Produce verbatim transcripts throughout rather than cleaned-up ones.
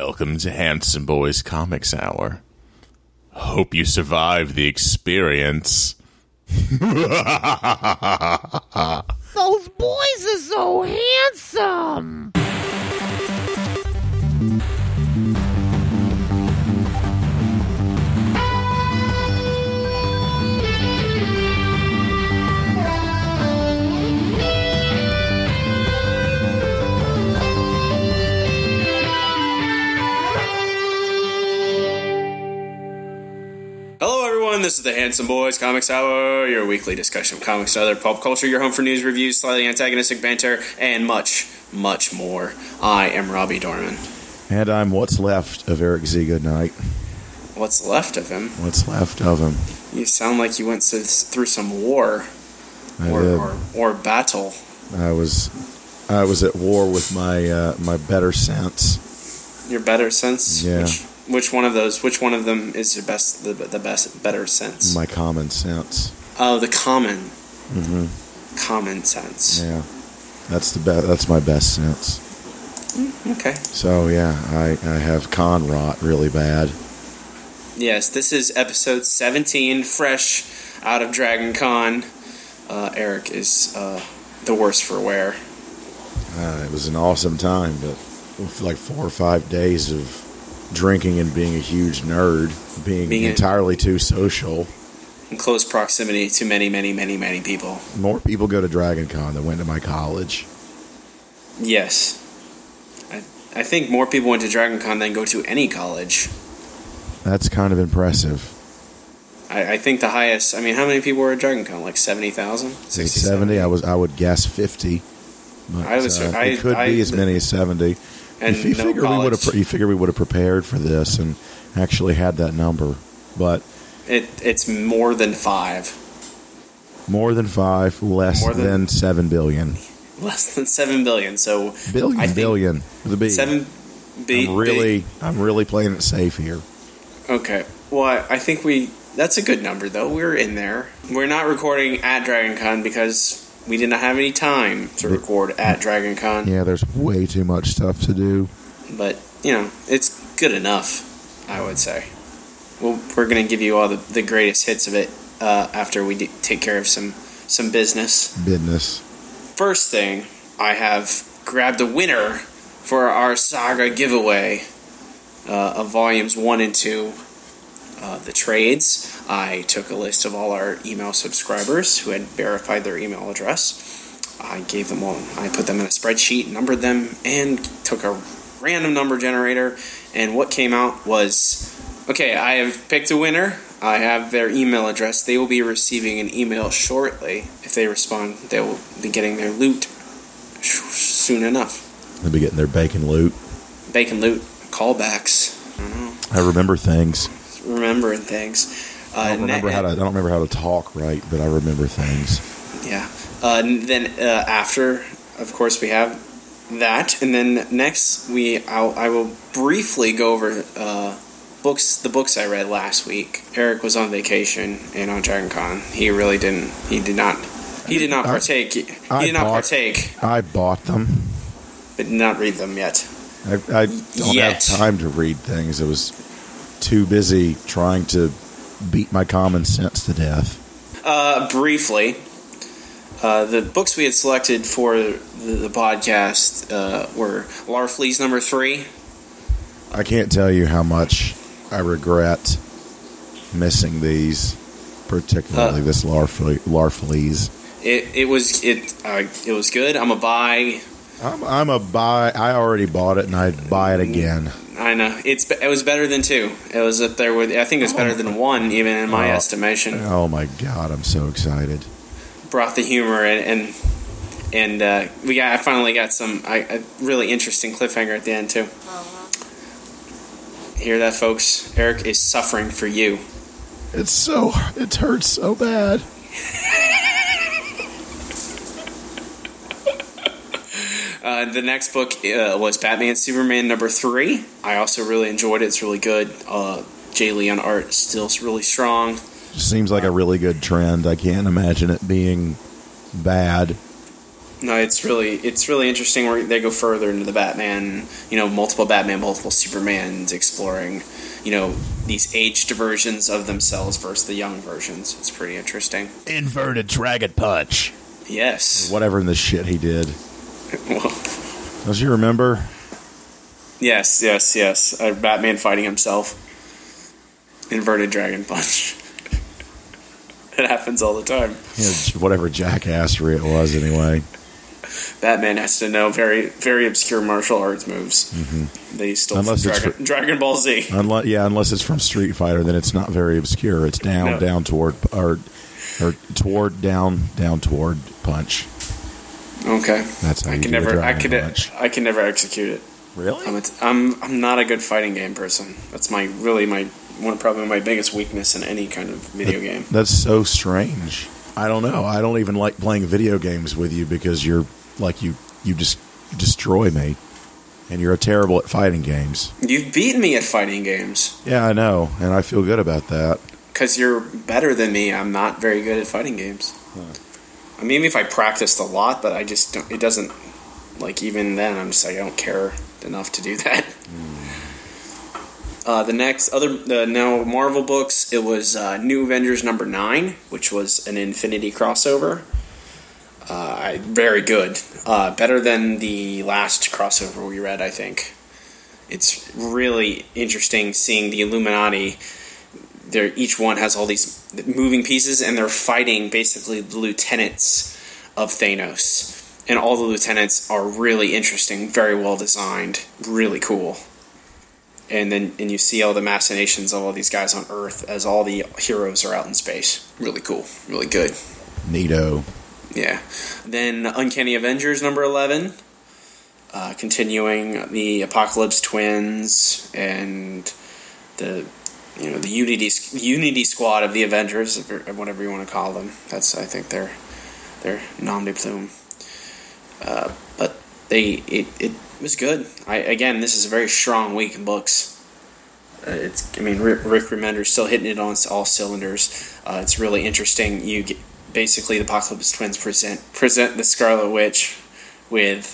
Welcome to Handsome Boys Comics Hour. Hope you survive the experience. Those boys are so handsome. Hello everyone, this is the Handsome Boys Comics Hour, your weekly discussion of comics and other pop culture, your home for news, reviews, slightly antagonistic banter, and much, much more. I am Robbie Dorman. And I'm what's left of Eric Z. Goodnight. What's left of him? What's left of him. You sound like you went through some war. I or, did. or or battle. I was I was at war with my uh, my better sense. Your better sense? Yeah. Which, which one of those, which one of them is your best, the, the best, better sense? My common sense. Oh, the common. Mm-hmm. Common sense. Yeah. That's the be- That's my best sense. Mm, okay. So, yeah, I, I have con rot really bad. Yes, this is episode seventeen, fresh out of Dragon Con. Uh, Eric is uh, the worse for wear. Uh, it was an awesome time, but with like four or five days of drinking and being a huge nerd, being, being entirely a, too social. In close proximity to many, many, many, many people. More people go to Dragon Con than went to my college. Yes. I, I think more people went to Dragon Con than go to any college. That's kind of impressive. I, I think the highest, I mean, how many people were at Dragon Con? Like seventy thousand? sixty, seventy? I, was, I would guess fifty. But, I was, uh, I, it could I, be as many as seventy. And you, you, no figure we would have, you figure we would have prepared for this and actually had that number. But it it's more than five. More than five, less more than, than seven billion. Less than seven billion. So billion, I think billion with a B. Seven. B, I'm really, B. I'm really playing it safe here. Okay. Well, I, I think we. That's a good number, though. We're in there. We're not recording at Dragon Con because we did not have any time to record at Dragon Con. Yeah, there's way too much stuff to do. But, you know, it's good enough, I would say. Well, we're going to give you all the, the greatest hits of it uh, after we d- take care of some, some business. Business. First thing, I have grabbed a winner for our Saga giveaway uh, of volumes one and two. Uh, the trades. I took a list of all our email subscribers who had verified their email address. I gave them all, I put them in a spreadsheet, numbered them, and took a random number generator. And what came out was, okay, I have picked a winner. I have their email address. They will be receiving an email shortly. If they respond, they will be getting their loot soon enough. They'll be getting their bacon loot. Bacon loot. Callbacks. I don't know. I remember things. Remembering things. Uh, I don't remember ne- how to. I don't remember how to talk right, but I remember things. Yeah. Uh, then uh, after, of course, we have that, and then next we I'll, I will briefly go over uh, books. The books I read last week. Eric was on vacation and on Dragon Con. He really didn't. He did not. He did not partake. He, I he did not bought, partake. I bought them, but did not read them yet. I, I don't Yet. have time to read things. It was too busy trying to beat my common sense to death. Uh, briefly, uh, the books we had selected for the, the podcast uh, were Larfleeze number three. I can't tell you how much I regret missing these, particularly uh, this Larfle- Larfleeze. It it was it uh, it was good. I'm a buy. I'm, I'm a buy. I already bought it, and I'd buy it again. I know it's it was better than two. It was up there with. I think it was better than one, even in my oh, estimation. Oh my god, I'm so excited! Brought the humor and and, and uh, we got. I finally got some I, a really interesting cliffhanger at the end too. Uh-huh. Hear that, folks? Eric is suffering for you. It's so it hurts so bad. Uh, the next book uh, was Batman Superman number three. I also really enjoyed it. It's really good. Uh, Jay Lee on art still really strong. Seems like a really good trend. I can't imagine it being bad. No, it's really it's really interesting where they go further into the Batman, you know, multiple Batman, multiple Supermans, exploring, you know, these aged versions of themselves versus the young versions. It's pretty interesting. Inverted Dragon Punch. Yes. Whatever in the shit he did. Well, Don't you remember? yes, yes, yes. Uh, Batman fighting himself. Inverted Dragon Punch. It happens all the time. Yeah, whatever jackassery it was, anyway. Batman has to know very, very obscure martial arts moves. Mm-hmm. They stole Unless from it's Dragon, fr- Dragon Ball Z. Unless, yeah, unless it's from Street Fighter, then it's not very obscure. It's down, No. down toward, or, or toward, down, down toward punch. Okay. That's how I you can do a never. I Dragon can. Punch. I can never execute it. Really? I'm. A t- I'm. I'm not a good fighting game person. That's my really my one probably my biggest weakness in any kind of video game. That's so strange. I don't know. I don't even like playing video games with you because you're like you. You just destroy me, and you're terrible at fighting games. You've beaten me at fighting games Yeah, I know, and I feel good about that. because you're better than me. I'm not very good at fighting games. Huh. I mean, maybe if I practiced a lot, but I just don't, it doesn't. Like even then, I'm just like I don't care enough to do that. Mm. Uh, the next other the now Marvel books, it was uh, New Avengers number nine, which was an Infinity crossover. Uh, I, very good, uh, better than the last crossover we read. I think it's really interesting seeing the Illuminati. They're, each one has all these moving pieces, and they're fighting basically the lieutenants of Thanos. And all the lieutenants are really interesting, very well designed, really cool. And then and you see all the machinations of all these guys on Earth as all the heroes are out in space. Really cool, really good. Neato. Yeah. Then Uncanny Avengers number eleven, uh, continuing the Apocalypse Twins and the you know the Unity Unity Squad of the Avengers, or whatever you want to call them. That's I think their their nom de plume. Uh, but they it, it was good. I again, this is a very strong week in books. Uh, it's I mean Rick, Rick Remender's still hitting it on all cylinders. Uh, it's really interesting. You get, basically the Apocalypse Twins present present the Scarlet Witch with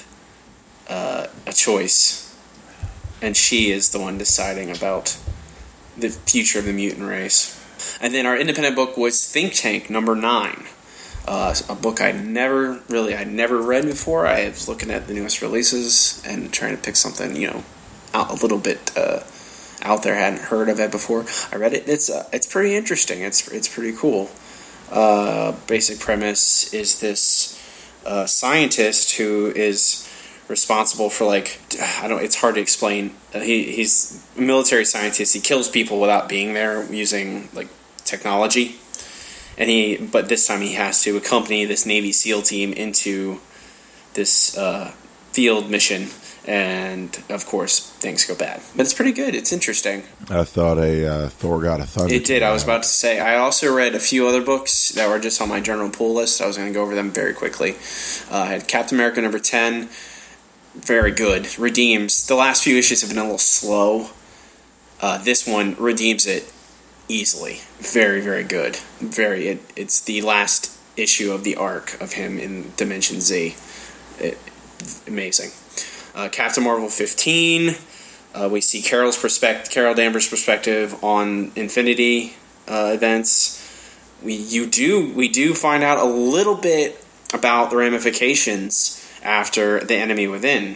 uh, a choice, and she is the one deciding about the future of the mutant race. And then our independent book was Think Tank number nine. Uh, a book I'd never really, I'd never read before. I was looking at the newest releases and trying to pick something, you know, out a little bit uh, out there. I hadn't heard of it before. I read it. It's uh, it's pretty interesting. It's it's pretty cool. Uh, basic premise is this uh, scientist who is responsible for like I don't. It's hard to explain. Uh, he he's a military scientist. He kills people without being there using like technology. And he, but this time he has to accompany this Navy SEAL team into this uh, field mission, and of course things go bad. But it's pretty good. It's interesting. I thought a uh, Thor God of Thunder. It did. I was about to say. I also read a few other books that were just on my general pool list. I was going to go over them very quickly. Uh, I had Captain America number ten. Very good. Redeems. The last few issues have been a little slow. Uh, this one redeems it easily. Very, very good. Very. It, it's the last issue of the arc of him in Dimension Z. It, amazing. Uh, Captain Marvel fifteen. Uh, we see Carol's perspective, Carol Danvers' perspective on Infinity uh, events. We you do we do find out a little bit about the ramifications after the Enemy Within.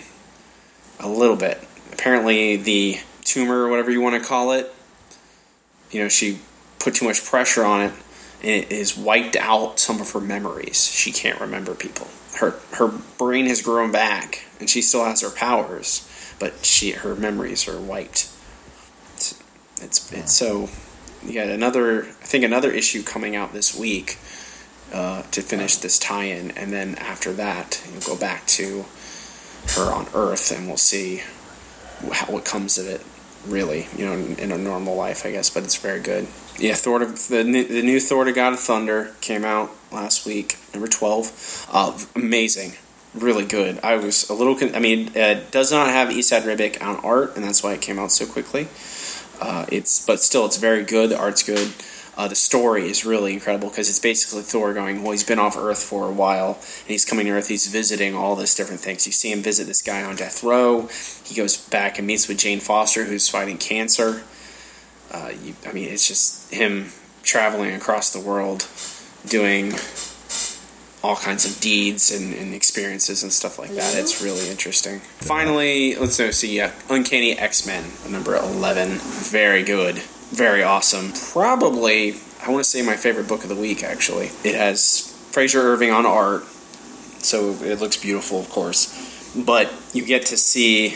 A little bit. Apparently, the tumor, or whatever you want to call it, you know, she put too much pressure on it, and it has wiped out some of her memories. She can't remember people. Her her brain has grown back, and she still has her powers, but she her memories are wiped. It's it's, it's so. You got another, I think another issue coming out this week uh, to finish this tie-in, and then after that, you'll go back to her on Earth, and we'll see how what comes of it. Really, you know, in, in a normal life, I guess, but it's very good. Yeah, Thor to, the the new Thor to God of Thunder came out last week, number twelve. Uh, amazing, really good. I was a little, con- I mean, it does not have Esad Ribic on art, and that's why it came out so quickly. Uh, it's but still, it's very good. The art's good. Uh, the story is really incredible because it's basically Thor going, well, he's been off Earth for a while, and he's coming to Earth, he's visiting all this different things. You see him visit this guy on death row. He goes back and meets with Jane Foster, who's fighting cancer. Uh, you, I mean, it's just him traveling across the world, doing all kinds of deeds and, and experiences and stuff like that. It's really interesting. Finally, let's go see, yeah, Uncanny X-Men, number eleven. Very good. Very awesome. Probably, I want to say my favorite book of the week, actually. It has Fraser Irving on art, so it looks beautiful, of course. But you get to see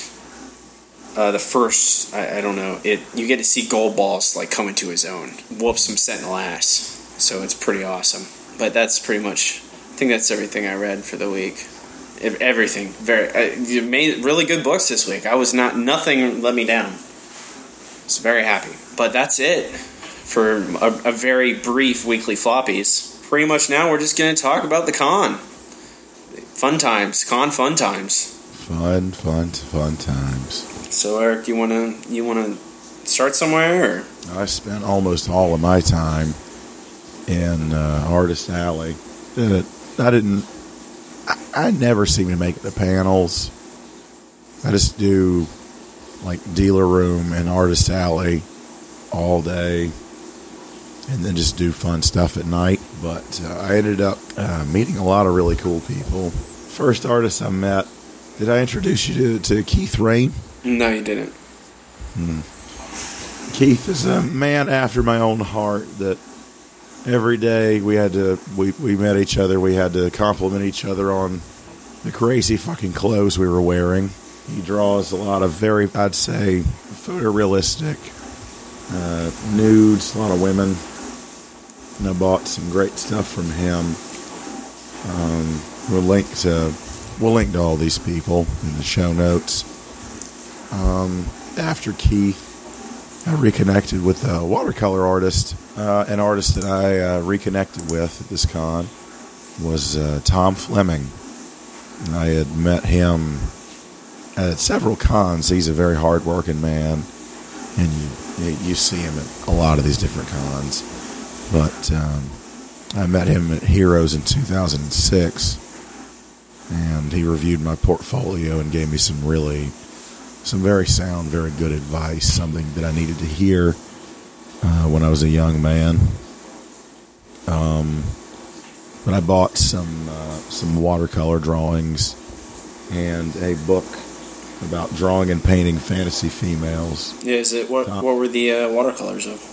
uh, the first, I, I don't know, it. you get to see Goldballs like come into his own. Whoop some Sentinel ass. So it's pretty awesome. But that's pretty much, I think that's everything I read for the week. Everything. Very, uh, you made really good books this week. I was not, nothing let me down. I was very happy. But that's it for a, a very brief weekly floppies. Pretty much now we're just going to talk about the con. Fun times. Con fun times. Fun, fun, fun times. So Eric, do you want to you want to start somewhere? Or? I spent almost all of my time in uh, Artist Alley. I didn't. I, I never seem to make the panels. I just do like Dealer Room and Artist Alley all day, and then just do fun stuff at night. But uh, I ended up uh, meeting a lot of really cool people. First artist I met. Did I introduce you to, to Keith Rain? No, you didn't. Hmm. Keith is a man after my own heart. That every day we had to, we, we met each other, we had to compliment each other on the crazy fucking clothes we were wearing. He draws a lot of very, I'd say, photorealistic uh, nudes, a lot of women. And I bought some great stuff from him. Um, we'll link to, we'll link to all these people in the show notes. Um, after Keith, I reconnected with a watercolor artist. Uh, an artist that I uh, reconnected with at this con was uh, Tom Fleming. And I had met him at several cons. He's a very hard-working man, and you you see him at a lot of these different cons. But um, I met him at Heroes in two thousand six, and he reviewed my portfolio and gave me some really, some very sound, very good advice, something that I needed to hear uh, when I was a young man. Um, but I bought some uh, some watercolor drawings and a book about drawing and painting fantasy females. Yeah, is it what? Tom, what were the uh, watercolors of?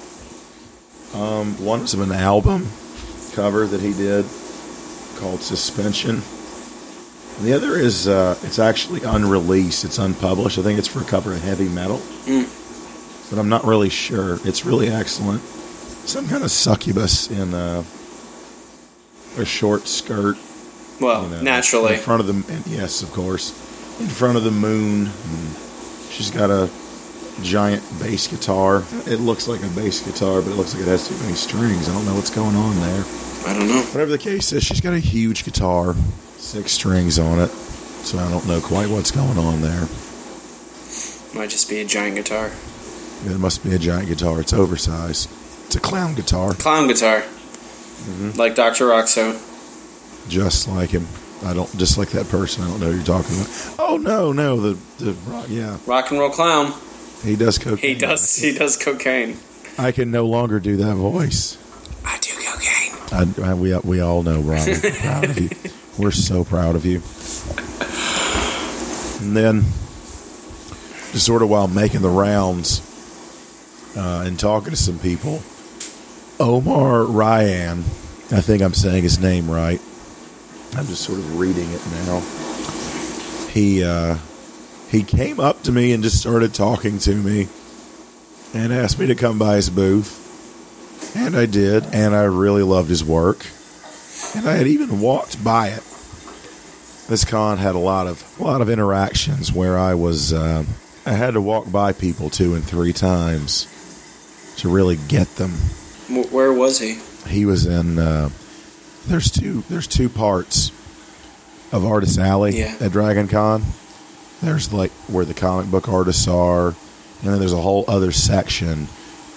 Um, one was of an album cover that he did called Suspension. And the other is uh, it's actually unreleased. It's unpublished. I think it's for a cover of Heavy Metal, mm. but I'm not really sure. It's really excellent. Some kind of succubus in a, a short skirt. Well, you know, naturally in front of the and yes, of course, in front of the moon. And she's got a giant bass guitar. It looks like a bass guitar, but it looks like it has too many strings. I don't know what's going on there. I don't know. Whatever the case is, she's got a huge guitar, six strings on it, so I don't know quite what's going on there. Might just be a giant guitar. It must be a giant guitar. It's oversized. It's a clown guitar. Clown guitar. Mm-hmm. Like Doctor Roxo. Just like him. I don't, just like that person. I don't know who you're talking about. Oh, no, no, the, the rock, yeah. Rock and roll clown. He does cocaine. He does, he does cocaine. I can no longer do that voice. I do cocaine. I, I, we, we all know, Ron. We're proud of you. We're so proud of you. And then, just sort of while making the rounds uh, and talking to some people, Omar Ryan, I think I'm saying his name right. I'm just sort of reading it now. He uh, he came up to me and just started talking to me and asked me to come by his booth. And I did, and I really loved his work. And I had even walked by it. This con had a lot of a lot of interactions where I was uh, I had to walk by people two and three times to really get them. Where was he? He was in. Uh, there's two. There's two parts of Artist Alley yeah. at Dragon Con. There's like where the comic book artists are, and then there's a whole other section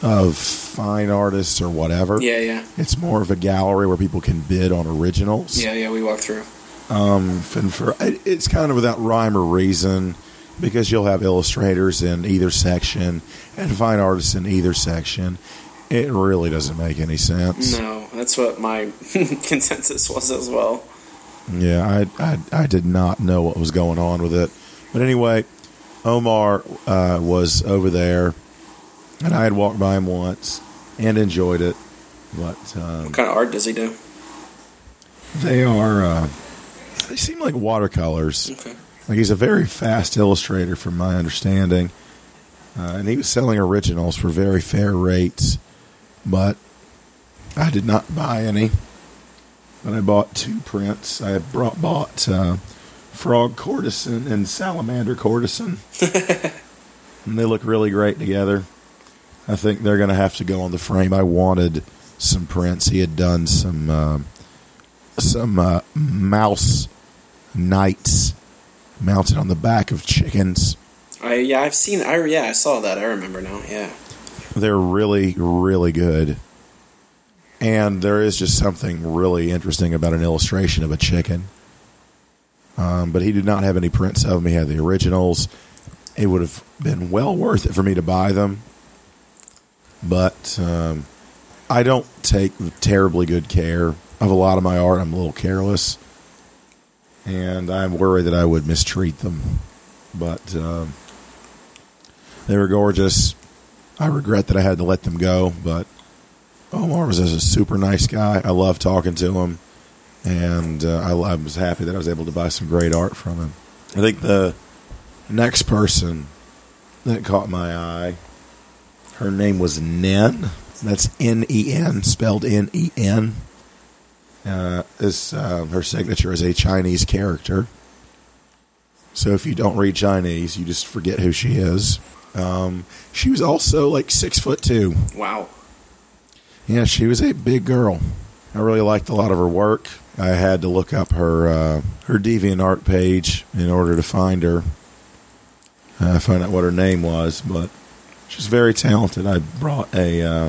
of fine artists or whatever. Yeah, yeah. It's more of a gallery where people can bid on originals. Yeah, yeah, we walked through. Um, and for it's kind of without rhyme or reason, because you'll have illustrators in either section and fine artists in either section. It really doesn't make any sense. No, that's what my consensus was as well. Yeah, I, I I did not know what was going on with it. But anyway, Omar uh, was over there, and I had walked by him once and enjoyed it. But um, What kind of art does he do? they are, uh, they seem like watercolors. Okay. Like he's a very fast illustrator from my understanding. Uh, and he was selling originals for very fair rates. But I did not buy any. But I bought two prints. I had brought, bought uh, Frog Courtesan and Salamander Courtesan. And they look really great together. I think they're going to have to go on the frame. I wanted some prints. He had done some uh, some uh, mouse knights mounted on the back of chickens. I yeah, I've seen. I yeah, I saw that. I remember now. Yeah. They're really, really good. And there is just something really interesting about an illustration of a chicken. Um, but he did not have any prints of them. He had the originals. It would have been well worth it for me to buy them. But um, I don't take terribly good care of a lot of my art. I'm a little careless. And I'm worried that I would mistreat them. But um, they were gorgeous. I regret that I had to let them go, but Omar was a super nice guy. I love talking to him, and uh, I, I was happy that I was able to buy some great art from him. I think the next person that caught my eye, her name was Nen. That's N E N, spelled N E N. Uh, this, uh, her signature is a Chinese character. So if you don't read Chinese, you just forget who she is. Um, she was also like six foot two. Wow. Yeah, she was a big girl. I really liked a lot of her work. I had to look up her uh, her DeviantArt page in order to find her. Uh, find out what her name was, but she's very talented. I brought a, uh,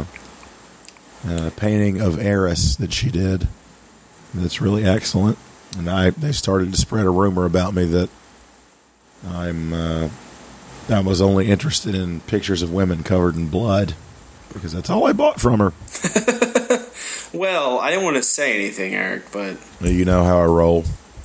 a painting of Eris that she did. That's really excellent. And I they started to spread a rumor about me that I'm uh, I was only interested in pictures of women covered in blood, because that's all I bought from her. Well, I didn't want to say anything, Eric, but You know how I roll.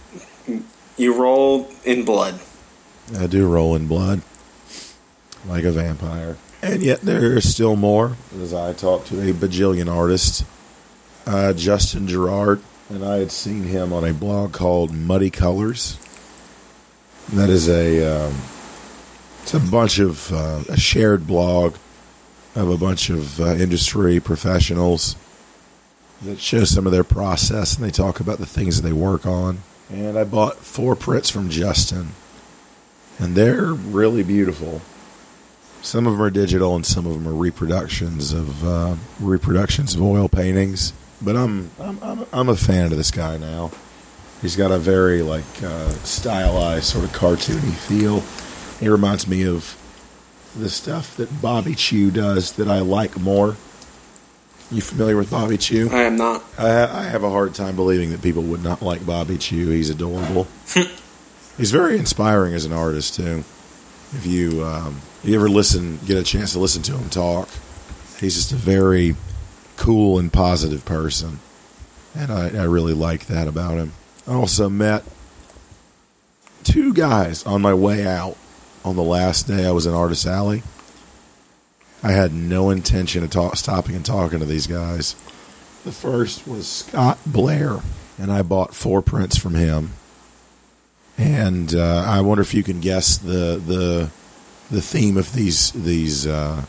you roll in blood. I do roll in blood, like a vampire. And yet there is still more, as I talked to a bajillion artists, uh, Justin Gerard, and I had seen him on a blog called Muddy Colors. That is a um, it's a bunch of uh, a shared blog of a bunch of uh, industry professionals that show some of their process, and they talk about the things that they work on. And I bought four prints from Justin, and they're really beautiful. Some of them are digital, and some of them are reproductions of uh, reproductions of oil paintings. But I'm I'm I'm, I'm a fan of this guy now. He's got a very like uh, stylized, sort of cartoony feel. He reminds me of the stuff that Bobby Chew does that I like more. You familiar with Bobby Chew? I am not. I, I have a hard time believing that people would not like Bobby Chew. He's adorable. He's very inspiring as an artist too. If you um, you ever listen, get a chance to listen to him talk, he's just a very cool and positive person, and I, I really like that about him. I also met two guys on my way out on the last day I was in Artist Alley. I had no intention of talk, stopping and talking to these guys. The first was Scott Blair, and I bought four prints from him. And uh, I wonder if you can guess the the the theme of these these uh,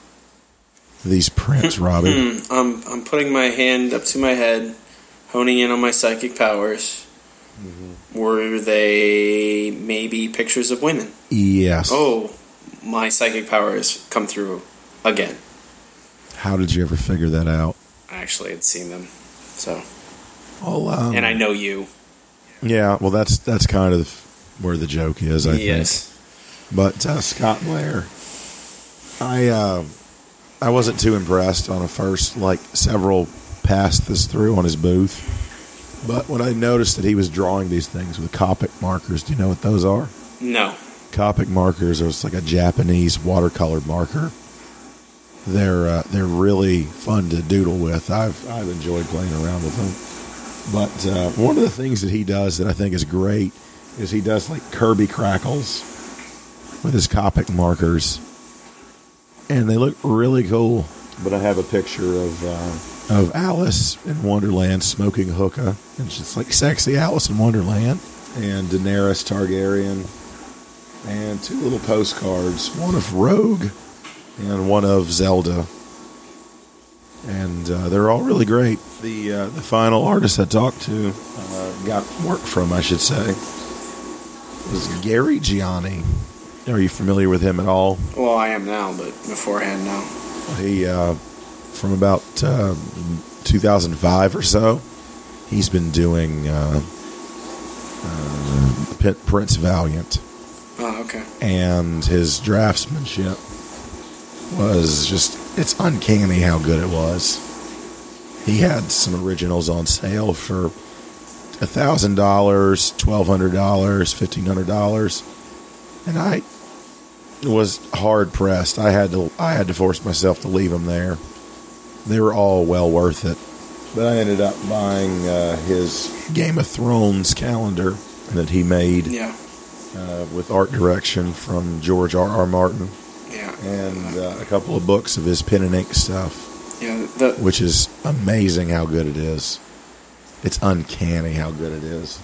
these prints, Robbie. I'm I'm putting my hand up to my head, honing in on my psychic powers. Mm-hmm. Were they maybe pictures of women? Yes. Oh, my psychic powers come through again. How did you ever figure that out? I actually had seen them, so. Well, um, and I know you. Yeah, well, that's that's kind of where the joke is, I yes. think. But uh, Scott Blair, I uh, I wasn't too impressed on a first, like, several passed this through on his booth. But when I noticed that he was drawing these things with Copic markers, do you know what those are? No. Copic markers are like a Japanese watercolor marker. They're uh, they're really fun to doodle with. I've I've enjoyed playing around with them. But uh, one of the things that he does that I think is great is he does like Kirby crackles with his Copic markers, and they look really cool. But I have a picture of uh, of Alice in Wonderland smoking hookah, and she's like sexy Alice in Wonderland, and Daenerys Targaryen, and two little postcards, one of Rogue and one of Zelda. And uh, they're all really great. The uh, the final artist I talked to, uh, got work from, I should say, was Gary Gianni. Are you familiar with him at all? Well, I am now, but beforehand, no. He, uh, from about uh, two thousand five or so, he's been doing uh, uh, Prince Valiant. Oh, okay. And his draftsmanship was just, it's uncanny how good it was. He had some originals on sale for one thousand dollars, twelve hundred dollars, fifteen hundred dollars. And I was hard pressed. I had to I had to force myself to leave them there. They were all well worth it. But I ended up buying uh, his Game of Thrones calendar that he made. Yeah. Uh, with art direction from George R. R. Martin. Yeah. And uh, a couple of books of his pen and ink stuff. Yeah. The, which is amazing how good it is. It's uncanny how good it is.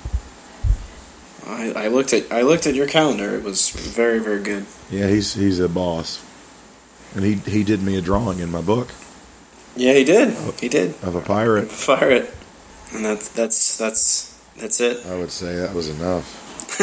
I, I looked at I looked at your calendar. It was very, very good. Yeah, he's he's a boss. And he, he did me a drawing in my book. Yeah, he did. He did. Of a pirate. Pirate. And that's that's that's that's it. I would say that was enough.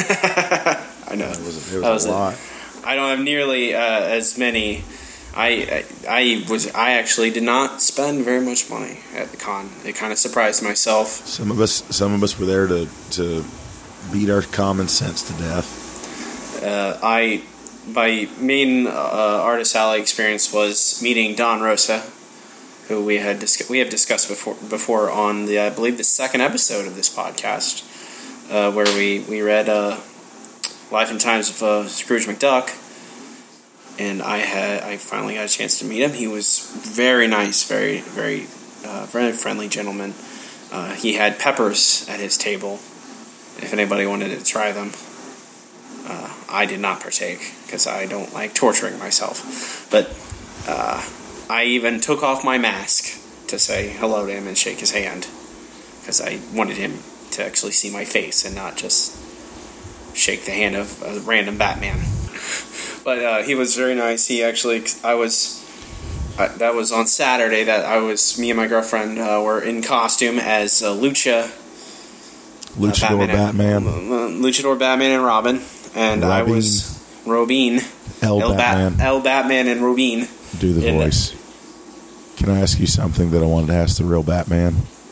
I know. It was, it was, that was a lot. It. I don't have nearly uh, as many. I, I I was I actually did not spend very much money at the con. It kind of surprised myself. Some of us some of us were there to to beat our common sense to death. Uh, I my main uh, Artist Alley experience was meeting Don Rosa, who we had dis- we have discussed before before on the I believe the second episode of this podcast, uh, where we we read uh, Life and Times of uh, Scrooge McDuck, and I had I finally got a chance to meet him. He was very nice, very very uh, very friendly gentleman. Uh, he had peppers at his table. If anybody wanted to try them, uh, I did not partake because I don't like torturing myself. But uh, I even took off my mask to say hello to him and shake his hand because I wanted him to actually see my face and not just shake the hand of a random Batman. But uh, he was very nice. He actually, I was, uh, that was on Saturday that I was, me and my girlfriend uh, were in costume as uh, Lucha. Luchador uh, Batman, Batman. And, uh, Luchador Batman and Robin. And Robin. I was Robin. L, L Batman. Bat, L Batman and Robin. Do the and, voice. Can I ask you something that I wanted to ask the real Batman?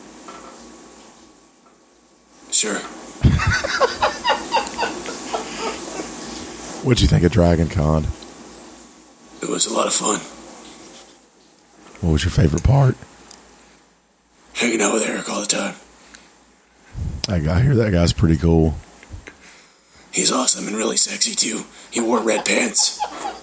Sure. What'd you think of Dragon Con? It was a lot of fun. What was your favorite part? Hanging out with Eric all the time. I got hear that guy's pretty cool. He's awesome and really sexy too. He wore red pants.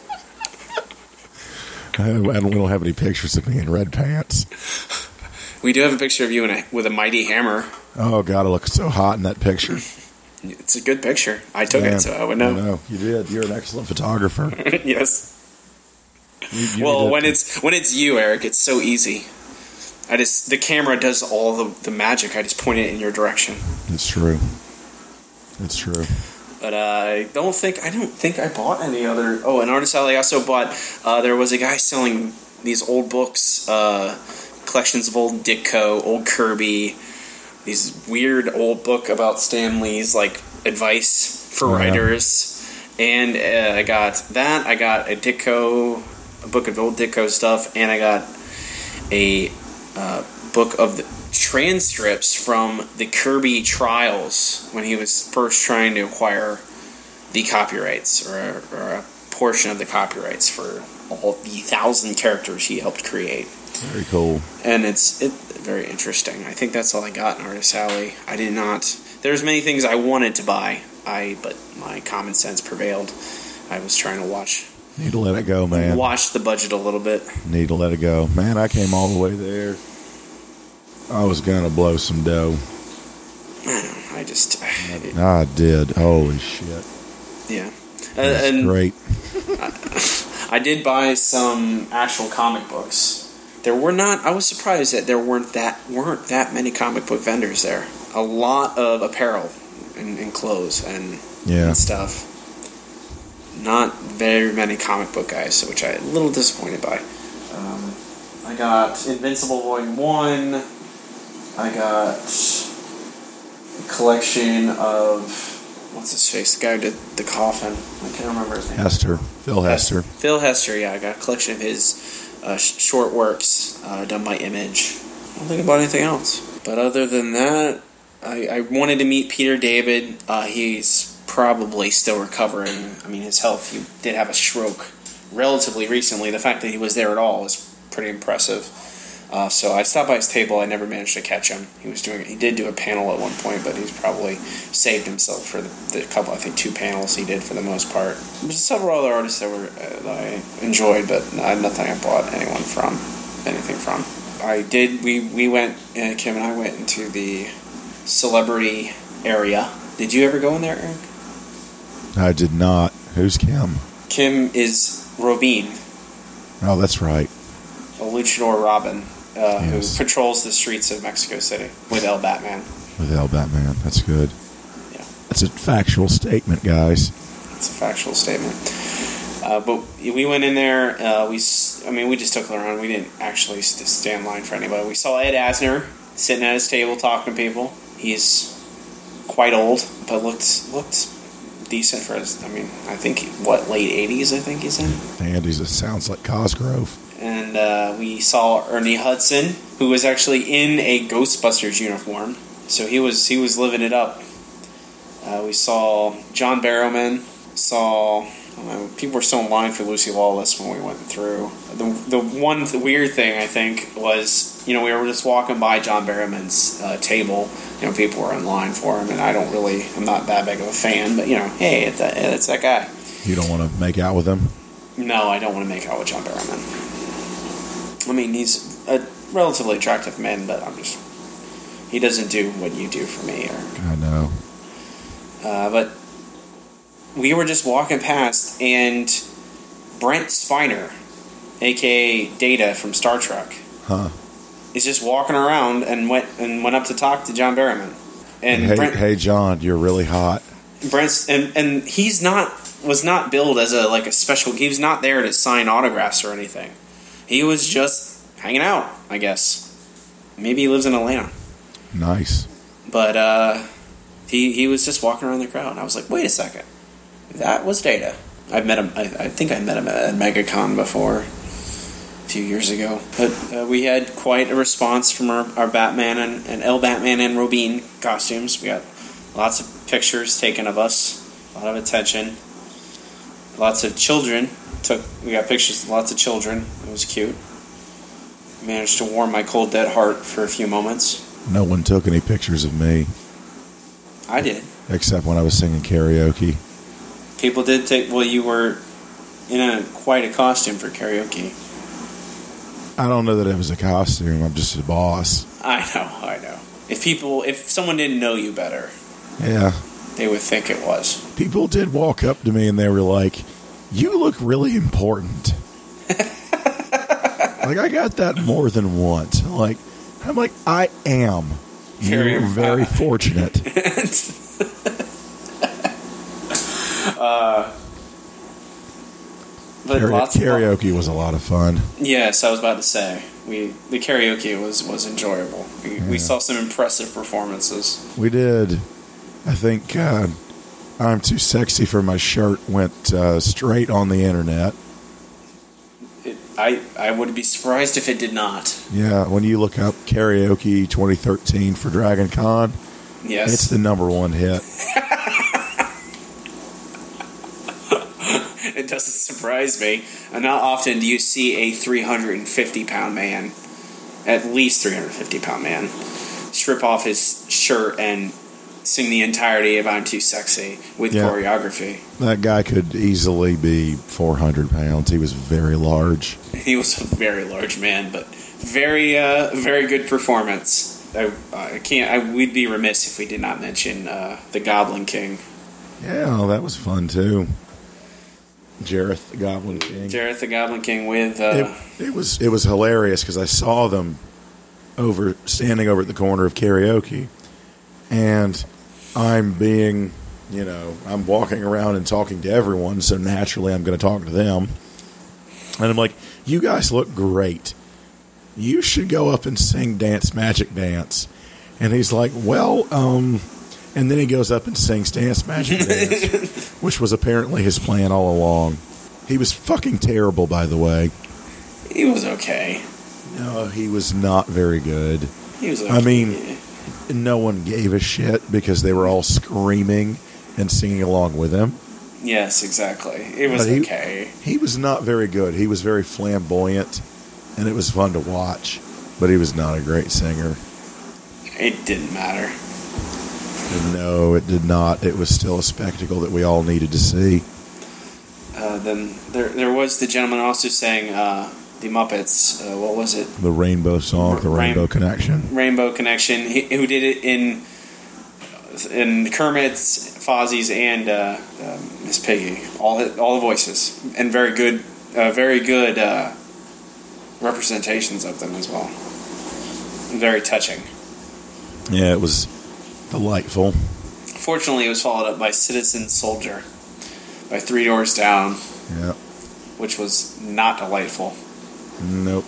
I don't, I don't, we don't have any pictures of me in red pants. We do have a picture of you in a, with a mighty hammer. Oh God, I look so hot in that picture. It's a good picture. I took Man, it, so I would know. I know. You did. You're an excellent photographer. Yes. You, you well, to, when it's when it's you, Eric, it's so easy. I just the camera does all the, the magic. I just point it in your direction. It's true. It's true. But uh, I don't think I don't think I bought any other. Oh, in Artist Alley, I also bought. Uh, there was a guy selling these old books, uh, collections of old Ditko, old Kirby, these weird old book about Stan Lee's like advice for oh, writers, yeah. and uh, I got that. I got a Ditko, a book of old Ditko stuff, and I got a uh, book of the transcripts from the Kirby trials when he was first trying to acquire the copyrights or, or a portion of the copyrights for all the thousand characters he helped create. Very cool. And it's it very interesting. I think that's all I got in Artist Alley. I did not. There's many things I wanted to buy, I but my common sense prevailed. I was trying to watch. Need to let it go, man. Watch the budget a little bit. Need to let it go. Man, I came all the way there. I was going to blow some dough. I don't know. I just... It, I did. Holy shit. yeah. Uh, That's and great. I did buy some actual comic books. There were not... I was surprised that there weren't that weren't that many comic book vendors there. A lot of apparel and, and clothes and, Yeah. and stuff. Not very many comic book guys, which I'm a little disappointed by. Um, I got Invincible Volume one. I got a collection of... What's his face? The guy who did The Coffin. I can't remember his name. Hester. Phil Hester. Phil Hester, yeah. I got a collection of his uh, sh- short works uh, done by Image. I don't think I bought anything else. But other than that, I, I wanted to meet Peter David. Uh, he's probably still recovering. I mean, his health, he did have a stroke relatively recently. The fact that he was there at all was pretty impressive. Uh, so I stopped by his table. I never managed to catch him. He was doing. He did do a panel at one point, but he's probably saved himself for the, the couple. I think two panels he did for the most part. There's several other artists that were uh, that I enjoyed, but uh, nothing I bought anyone from, anything from. I did. We we went. Uh, Kim and I went into the celebrity area. Did you ever go in there, Eric? I did not. Who's Kim? Kim is Robin, Oh, that's right. a luchador Robin, uh, Yes. who patrols the streets of Mexico City with El Batman. With El Batman. That's good. Yeah. That's a factual statement, guys. It's a factual statement. Uh, but we went in there. Uh, we, s- I mean, we just took it around. We didn't actually st- stand in line for anybody. We saw Ed Asner sitting at his table talking to people. He's quite old, but looked looked decent for his. I mean, I think what late eighties. I think he's in. Andy's. It sounds like Cosgrove. And uh, we saw Ernie Hudson, who was actually in a Ghostbusters uniform. So he was he was living it up. Uh, we saw John Barrowman. Saw I don't know, people were still in line for Lucy Lawless when we went through. The the one th- weird thing I think was, you know, we were just walking by John Barrowman's uh, table. You know, people were in line for him, and I don't really, I'm not that big of a fan, but you know, hey, it's that, it's that guy. You don't want to make out with him? No, I don't want to make out with John Barrowman. I mean, he's a relatively attractive man, but I'm just... He doesn't do what you do for me. Or, I know. uh, but we were just walking past, and Brent Spiner, a k a. Data from Star Trek, Huh. is just walking around and went and went up to talk to John Barrowman. And Hey, Brent, hey, John, you're really hot. Brent's and and he's not was not billed as a like a special. He was not there to sign autographs or anything. He was just hanging out, I guess. Maybe he lives in Atlanta, Nice. but uh, he he was just walking around the crowd. And I was like, wait a second, that was Data. I've met him. I, I think I met him at MegaCon before a few years ago. But uh, we had quite a response from our, our Batman and, and El Batman and Robin costumes. We got lots of pictures taken of us, a lot of attention. Lots of children took. We got pictures of lots of children. It was cute. Managed to warm my cold dead heart for a few moments. No one took any pictures of me I did. except when I was singing karaoke. People did take. Well, you were in a quite a costume for karaoke. I don't know that it was a costume. I'm just a boss. I know. I know. If people, if someone didn't know you better, Yeah. they would think it was. People did walk up to me and they were like, "You look really important." Like, I got that more than once. Like, I'm like, I am. Very- You're very fortunate. uh, but Kara- lots of karaoke was a lot of fun. Yes, I was about to say we the karaoke was, was enjoyable. We, Yeah. we saw some impressive performances. We did. I think uh, I'm Too Sexy for My Shirt went uh, straight on the internet. It, I I would be surprised if it did not. Yeah, when you look up karaoke twenty thirteen for Dragon Con, Yes, it's the number one hit. it doesn't surprise me. And not often do you see a three hundred fifty pound man, at least three hundred fifty pound man, strip off his shirt and sing the entirety of I'm Too Sexy with Yeah. choreography. That guy could easily be four hundred pounds. He was very large. He was a very large man, but very, uh, very good performance. I, I can't. I, we'd be remiss if we did not mention uh, the Goblin King, Yeah, that was fun too. Jareth the Goblin King. Jareth the Goblin King with. Uh, It, it was it was hilarious because I saw them over standing over at the corner of karaoke, and I'm being, you know, I'm walking around and talking to everyone, so naturally I'm going to talk to them, and I'm like, "You guys look great. You should go up and sing Dance Magic Dance." And he's like, "Well, um," and then he goes up and sings Dance Magic Dance, which was apparently his plan all along. He was fucking terrible, by the way. he was okay. No, he was not very good. He was. Okay. I mean, no one gave a shit because they were all screaming and singing along with him. yes, exactly. It was But he- okay. He was not very good. He was very flamboyant, and it was fun to watch, but he was not a great singer. It didn't matter. And no, it did not. It was still a spectacle that we all needed to see. Uh, then there, there was the gentleman also sang uh, the Muppets. Uh, what was it? The Rainbow Song, the Rain- Rainbow Connection. Rainbow Connection. He, who did it in in Kermit's, Fozzie's, and uh, uh, Miss Piggy. All all the voices and very good, uh, very good uh, representations of them as well. Very touching. Yeah, it was delightful. Fortunately, it was followed up by Citizen Soldier by Three Doors Down, Yeah. which was not delightful. Nope.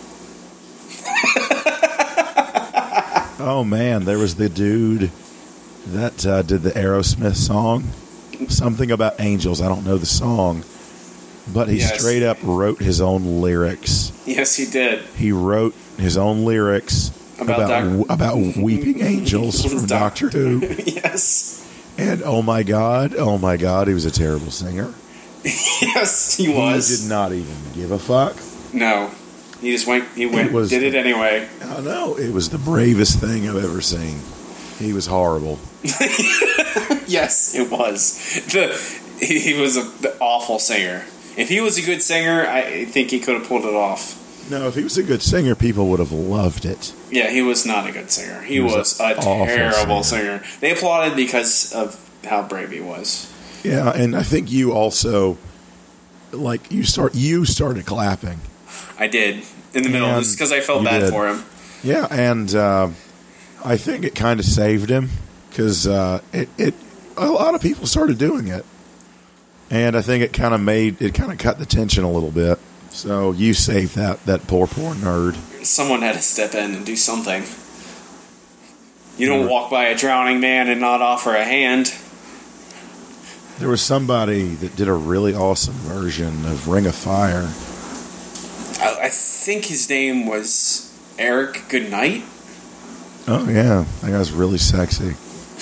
Oh man, there was the dude that uh, did the Aerosmith song. Something about angels. I don't know the song, but he Yes. straight up wrote his own lyrics. Yes, he did. He wrote his own lyrics About about Doc- about weeping angels from Doc- Doctor Who. Yes. And oh my god, oh my god, he was a terrible singer. Yes, he was. He did not even give a fuck. No. He just went, he went, It was- did it anyway. I know, it was the bravest thing I've ever seen. He was horrible. Yes, it was. The He, he was a, the awful singer. If he was a good singer, I think he could have pulled it off. No, if he was a good singer, people would have loved it. Yeah, he was not a good singer. He, He was was, an a awful terrible singer. singer. They applauded because of how brave he was. Yeah, and I think you also, like, you start you started clapping. I did. In the middle, And just because I felt you bad did. for him. Yeah, and uh, I think it kind of saved him because uh, it, it a lot of people started doing it, and I think it kind of made it kind of cut the tension a little bit. So you saved that that poor poor nerd. Someone had to step in and do something. You don't Yeah. walk by a drowning man and not offer a hand. There was somebody that did a really awesome version of Ring of Fire. I, I think his name was Eric Goodnight. Oh yeah, that guy's really sexy.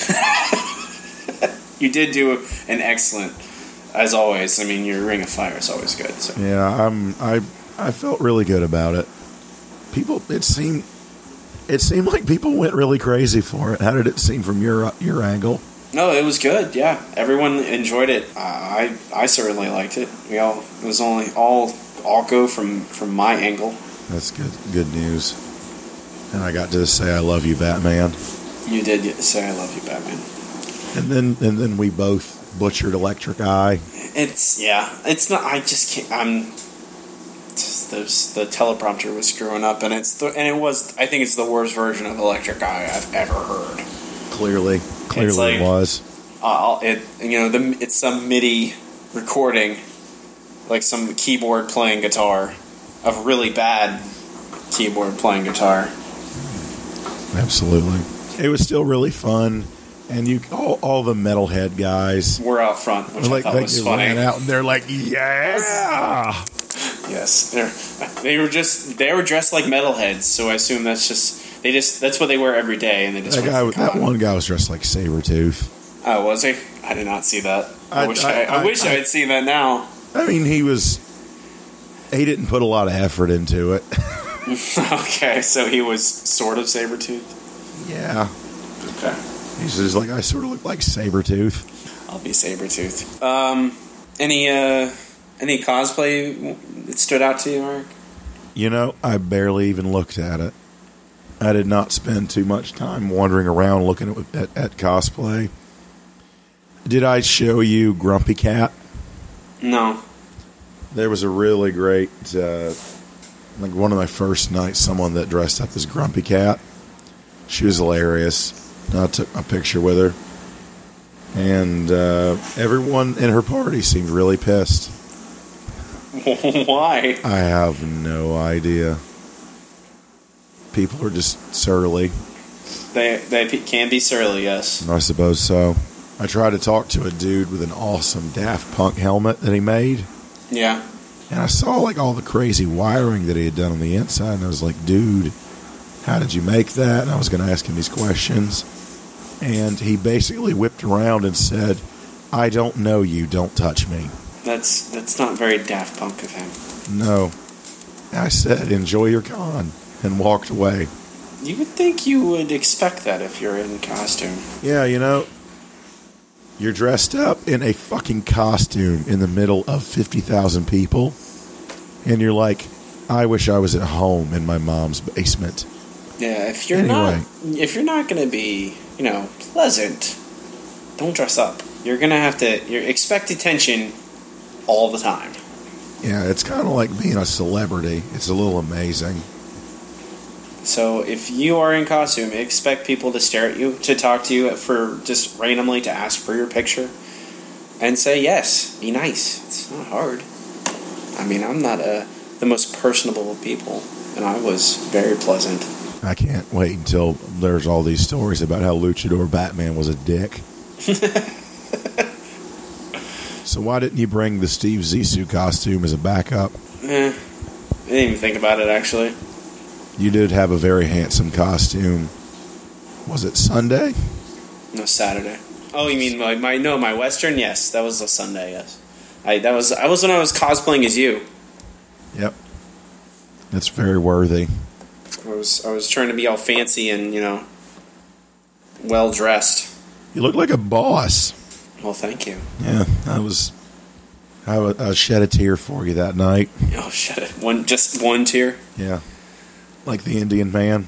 You did do an excellent, as always. I mean, your Ring of Fire is always good. So. Yeah, I'm I I felt really good about it. People, it seemed it seemed like people went really crazy for it. How did it seem from your your angle? No, it was good. Yeah, everyone enjoyed it. Uh, I I certainly liked it. We all it was only all all go from from my angle. That's good good news. And I got to say I love you, Batman. You did say I love you, Batman. And then and then we both butchered Electric Eye. It's yeah. It's not. I just can't. I'm. Just, those the teleprompter was screwing up, and it's the, and it was. I think it's the worst version of Electric Eye I've ever heard. Clearly, clearly like- it was. Uh, it you know the it's some MIDI recording, like some keyboard playing guitar, of really bad keyboard playing guitar. Absolutely, it was still really fun. And you, all, all the metalhead guys, We're out front, which like I thought they was just funny. ran out and they're like, "Yeah!" Yes, they're, they were just they were dressed like metalheads, so I assume that's just they just that's what they wear every day, and they just That went guy, for that con. one guy was dressed like Sabretooth. Oh, was he? I did not see that. I, I- wish I- I, I, I- wish I, I- had seen that now. I mean, he was he didn't put a lot of effort into it. Okay, so he was sort of Sabretooth? Yeah. Okay. He's just like, I sort of look like Sabretooth. I'll be Sabretooth. Um, any, uh, any cosplay that stood out to you, Mark? You know, I barely even looked at it. I did not spend too much time wandering around looking at, at, at cosplay. Did I show you Grumpy Cat? No. There was a really great, uh, like one of my first nights, someone that dressed up as Grumpy Cat. She was hilarious. I took my picture with her. And uh, everyone in her party seemed really pissed. Why? I have no idea. People are just surly. They they can be surly, yes. I suppose so. I tried to talk to a dude with an awesome Daft Punk helmet that he made. Yeah. And I saw like all the crazy wiring that he had done on the inside. And I was like, dude, how did you make that? And I was going to ask him these questions. And he basically whipped around and said, I don't know you, don't touch me. That's that's not very Daft Punk of him. No. I said, enjoy your con, and walked away. You would think you would expect that if you're in costume. Yeah, you know, you're dressed up in a fucking costume in the middle of fifty thousand people, and you're like, I wish I was at home in my mom's basement. Yeah, if you're Anyway. not if you're not going to be, you know, pleasant, don't dress up. You're going to have to you expect attention all the time. Yeah, it's kind of like being a celebrity. It's a little amazing. So if you are in costume, expect people to stare at you, to talk to you, for just randomly to ask for your picture, and say yes. Be nice. It's not hard. I mean, I'm not a, the most personable of people, and I was very pleasant. I can't wait until there's all these stories about how Luchador Batman was a dick. So why didn't you bring the Steve Zissou costume as a backup? Eh, I didn't even think about it, actually. You did have a very handsome costume. Was it Sunday? No, Saturday. Oh, you mean my, my no, my Western? Yes, that was a Sunday, yes. I that was I was when I was cosplaying as you. Yep. That's very worthy. I was I was trying to be all fancy and, you know, well dressed. You look like a boss. Well, thank you. Yeah, I was. I, w- I shed a tear for you that night. Oh, shut it. One, just one tear? Yeah, like the Indian man.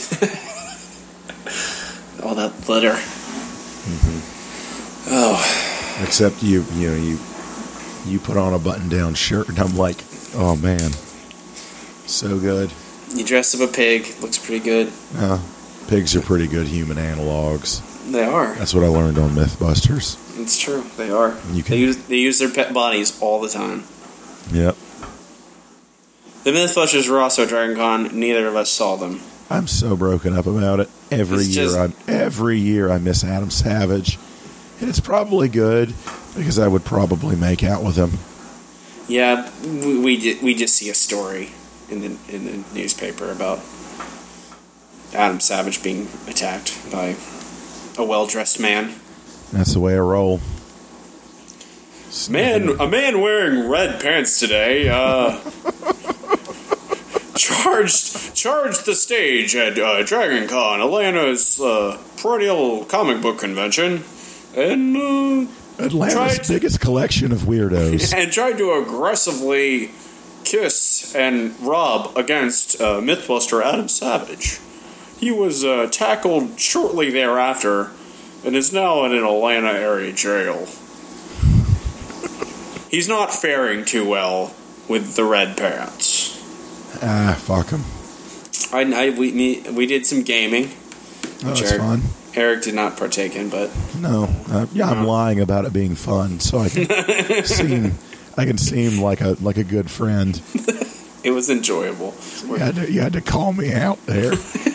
All that glitter. Mm-hmm. Oh. Except you, you know, you you put on a button-down shirt, and I'm like, oh man, so good. You dressed up a pig. Looks pretty good. Uh, pigs are pretty good human analogs. They are. That's what I learned on Mythbusters. It's true. They are. You can- They use they use their pet bodies all the time. Yep. The Mythbusters were also at Dragon Con. Neither of us saw them. I'm so broken up about it. Every It's year, just- I every year I miss Adam Savage, and it's probably good because I would probably make out with him. Yeah, we we, ju- we just see a story in the in the newspaper about Adam Savage being attacked by a well-dressed man. That's the way I roll. Man, a man wearing red pants today uh, charged charged the stage at uh, Dragon Con, Atlanta's uh, perennial comic book convention, and uh, Atlanta's tried- biggest collection of weirdos. and tried to aggressively kiss and rub against uh, Mythbuster Adam Savage. He was uh, tackled shortly thereafter and is now in an Atlanta area jail. He's not faring too well with the red pants. Ah, fuck him. I, I we me, we did some gaming, Oh, which it's Eric, fun. Eric did not partake in, but No, uh, yeah, I'm No. lying about it being fun, so I can seem, I can seem like a like a good friend. it was enjoyable. You had to, you had to call me out there.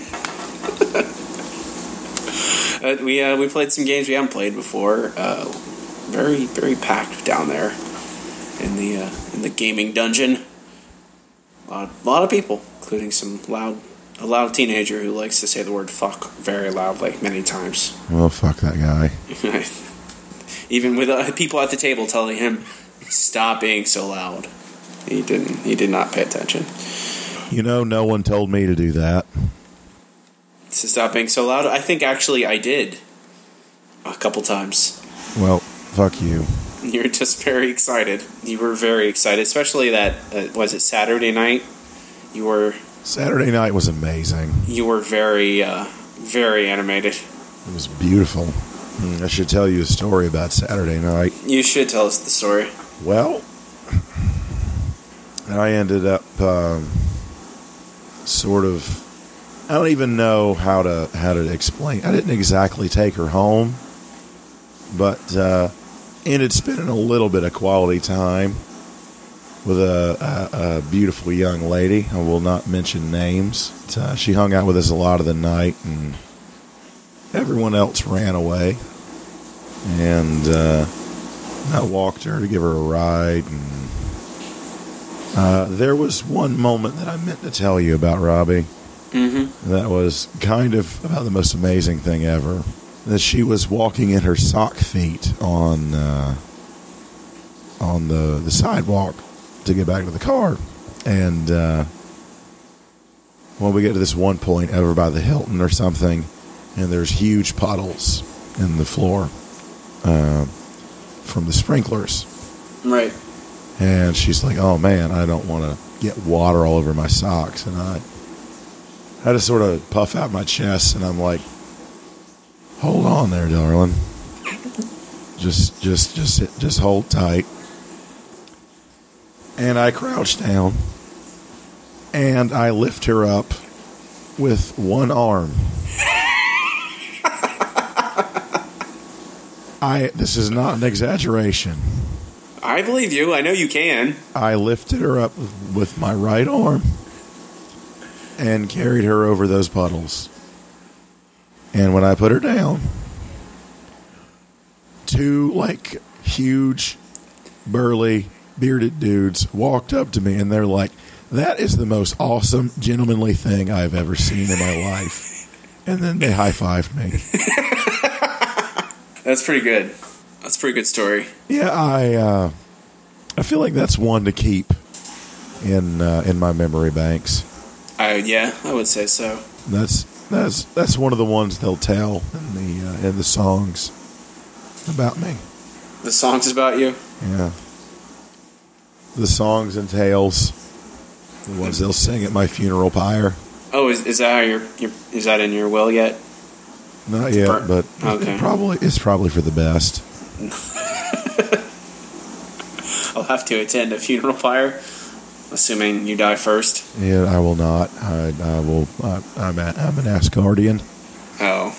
Uh, we uh, we played some games we haven't played before. Uh, very very packed down there in the uh, in the gaming dungeon. A lot, a lot of people, including some loud a loud teenager who likes to say the word "fuck" very loudly many times. Well, fuck that guy. Even with uh, people at the table telling him, "Stop being so loud." he didn't. He did not pay attention. You know, no one told me to do that. To stop being so loud. I think actually I did a couple times. Well, fuck you. You're just very excited. You were very excited, especially that uh, was it Saturday night. You were Saturday night was amazing. you were very uh, very animated. It was beautiful. Mm, I should tell you a story about Saturday night. You should tell us the story. Well, I ended up um, sort of. I don't even know how to how to explain. I didn't exactly take her home, but uh, ended spending a little bit of quality time with a, a, a beautiful young lady. I will not mention names. But, uh, she hung out with us a lot of the night, and everyone else ran away. And uh, I walked her to give her a ride. And uh, there was one moment that I meant to tell you about, Robbie. Mm-hmm. That was kind of about the most amazing thing ever. That she was walking in her sock feet on uh, on the, the sidewalk to get back to the car. And uh, when we get to this one point over by the Hilton or something, and there's huge puddles in the floor uh, from the sprinklers. Right. And she's like, oh man, I don't want to get water all over my socks. And I had to sort of puff out my chest, and I'm like, hold on there, darling. Just, just, just, just hold tight. And I crouch down, and I lift her up with one arm. I. This is not an exaggeration. I believe you. I know you can. I lifted her up with my right arm and carried her over those puddles. And when I put her down, two, like, huge, burly, bearded dudes walked up to me, and they're like, that is the most awesome, gentlemanly thing I've ever seen in my life. And then they high-fived me. That's pretty good. That's a pretty good story. Yeah, I uh, I feel like that's one to keep in uh, in my memory banks. I yeah, I would say so. That's that's that's one of the ones they'll tell in the uh, in the songs about me. The song's about you? Yeah, the songs and tales, the ones they'll sing at my funeral pyre. Oh, is is that how your your is that in your will yet? Not yet, Burn. but Okay. it probably it's probably for the best. I'll have to attend a funeral pyre, assuming you die first. Yeah, I will not. I, I will. I, I'm a, I'm an Asgardian. Oh.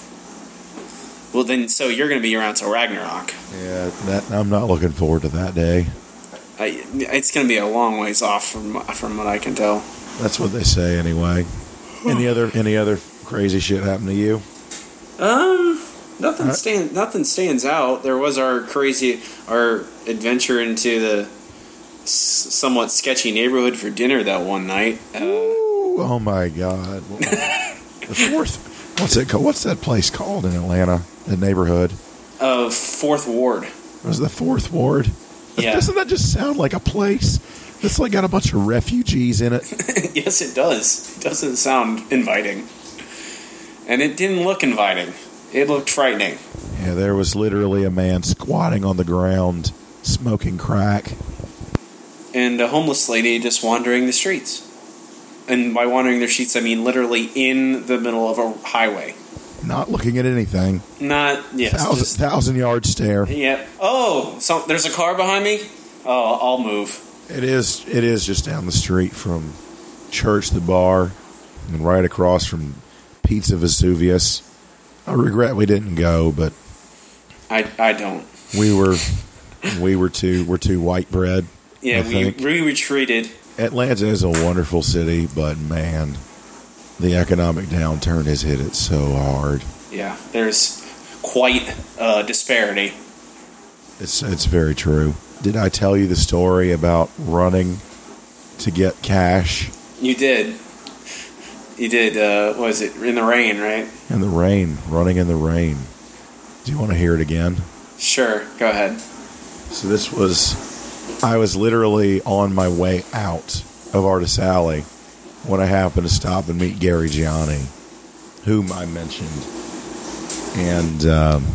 Well, then, so you're going to be around till Ragnarok. Yeah, that I'm not looking forward to that day. I, it's going to be a long ways off from from what I can tell. That's what they say anyway. Any other any other crazy shit happen to you? Um, nothing Uh, stand nothing stands out. There was our crazy our adventure into the s- somewhat sketchy neighborhood for dinner that one night. Uh, Ooh, oh my god! The fourth. What's it called? What's that place called in Atlanta? The neighborhood. of Fourth Ward. Was the Fourth Ward? Yeah. Doesn't that just sound like a place that's like got a bunch of refugees in it? Yes, it does. It doesn't sound inviting, and it didn't look inviting. It looked frightening. Yeah, there was literally a man squatting on the ground, smoking crack. And a homeless lady just wandering the streets. And by wandering the streets, I mean literally in the middle of a highway. Not looking at anything. Not, yes. Thousand, just- thousand yard stare. yeah. Oh, so there's a car behind me? Oh, I'll move. It is. It is just down the street from Church the Bar, and right across from Pizza Vesuvius. I regret we didn't go, but I I don't. we were we were too we're too white bread. Yeah, I we, think. we retreated. Atlanta is a wonderful city, but man, the economic downturn has hit it so hard. Yeah, there's quite a disparity. It's it's very true. Did I tell you the story about running to get cash You did. You did, uh, what was it, in the rain, right? in the rain? Running in the rain. Do you want to hear it again? Sure, go ahead. So this was I was literally on my way out of Artis Alley when I happened to stop and meet Gary Gianni, whom I mentioned. And um,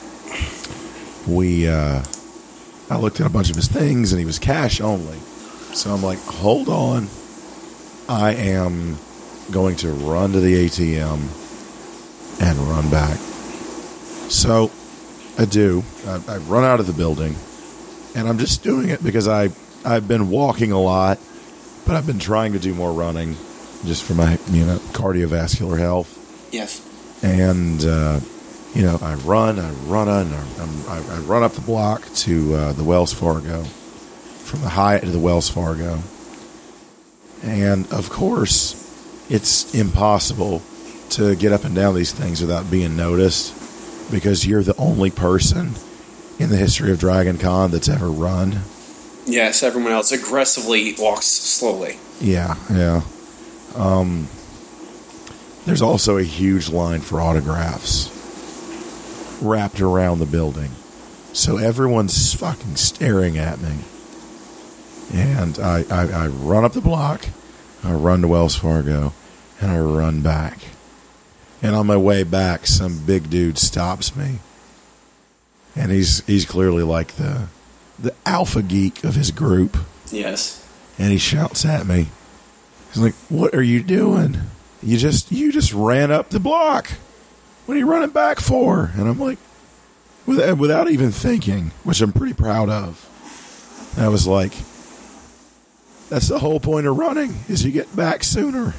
we, uh, I looked at a bunch of his things, and he was cash only. So I'm like, hold on. I am going to run to the A T M and run back. So I do. I, I run out of the building, and I'm just doing it because I, I've been walking a lot, but I've been trying to do more running just for my, you know, cardiovascular health. Yes. And, uh, you know, I run, I run, and I, I, I run up the block to uh, the Wells Fargo, from the Hyatt to the Wells Fargo. And, of course, it's impossible to get up and down these things without being noticed, because you're the only person in the history of Dragon Con that's ever run. Yes, everyone else aggressively walks slowly. Yeah, yeah. Um, there's also a huge line for autographs wrapped around the building. So everyone's fucking staring at me. And I, I, I run up the block, I run to Wells Fargo, and I run back. And on my way back, some big dude stops me. And he's he's clearly like the the alpha geek of his group. Yes. And he shouts at me. He's like, "What are you doing? You just you just ran up the block. What are you running back for?" And I'm like, without, without even thinking, which I'm pretty proud of. I was like, that's the whole point of running, is you get back sooner.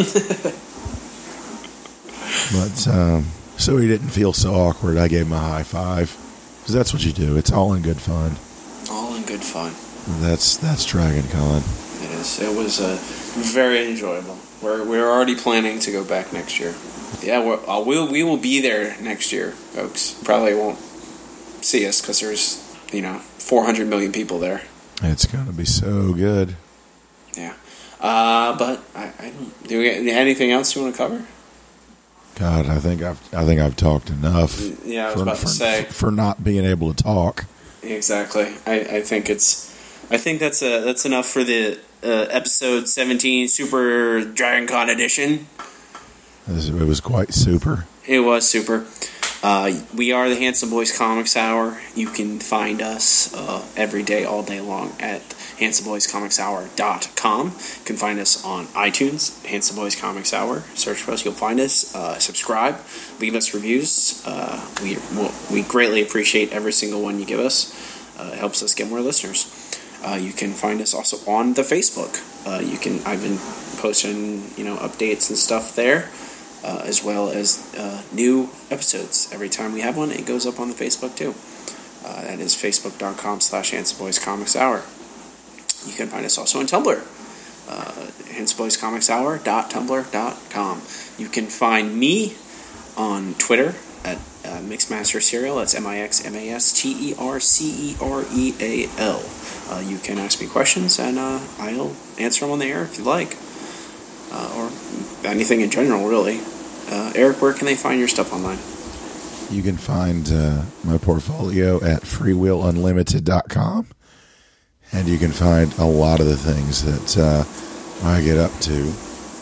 But, um, so he didn't feel so awkward, I gave him a high five. Because that's what you do. It's all in good fun. All in good fun. That's that's Dragon Con. It is. It was uh, very enjoyable. We're we're already planning to go back next year. Yeah, we're, uh, we'll we will be there next year, folks. Probably won't see us because there's, you know, four hundred million people there. It's going to be so good. Yeah. Uh, but I, I don't. Do we anything else you want to cover? God, I think I've I think I've talked enough. Yeah, I was for, about for, to say for not being able to talk. Exactly. I, I think it's. I think that's a that's enough for the uh, episode seventeen Super Dragon Con edition. It was quite super. It was super. Uh, we are the Handsome Boys Comics Hour. You can find us uh, every day, all day long at handsome boys comics hour dot com. You can find us on iTunes, Handsome Boys Comics Hour. Search for us, you'll find us. Uh, subscribe, leave us reviews. Uh, we we'll, we greatly appreciate every single one you give us. Uh, it helps us get more listeners. Uh, you can find us also on the Facebook. Uh, you can I've been posting, you know, updates and stuff there. Uh, as well as uh, new episodes. Every time we have one, it goes up on the Facebook too. Uh, that is facebook.com slash Handsome Boys Comics Hour. You can find us also on Tumblr, uh, handsome boys comics hour dot tumblr dot com. You can find me on Twitter at uh, Mixmaster Serial. That's M I X M A S T E R C E R E A L. Uh, you can ask me questions, and uh, I'll answer them on the air if you like. Uh, or anything in general, really. Uh, Eric, where can they find your stuff online? You can find uh, my portfolio at free will unlimited dot com. And you can find a lot of the things that uh, I get up to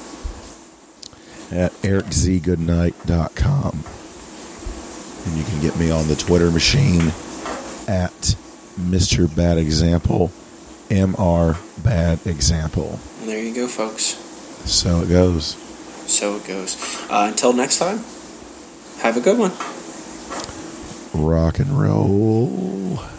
at eric z goodnight dot com. And you can get me on the Twitter machine at Mister Bad Example, M R Bad Example. And there you go, folks. So it goes. So it goes. Uh, until next time, have a good one. Rock and roll.